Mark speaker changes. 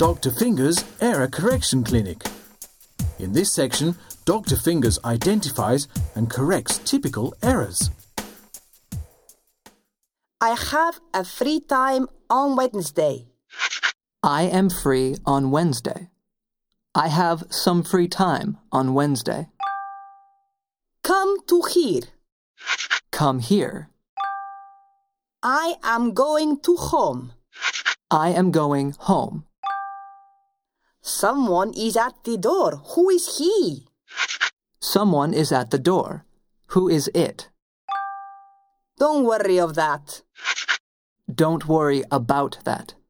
Speaker 1: Dr. Fingers Error Correction Clinic. In this section, Dr. Fingers identifies and corrects typical errors.
Speaker 2: I have a free time on Wednesday.
Speaker 3: I am free on Wednesday. I have some free time on Wednesday.
Speaker 2: Come to here.
Speaker 3: Come here.
Speaker 2: I am going to home.
Speaker 3: I am going home.
Speaker 2: Someone is at the door. Who is he?
Speaker 3: Someone is at the door. Who is it?
Speaker 2: Don't worry of that.
Speaker 3: Don't worry about that.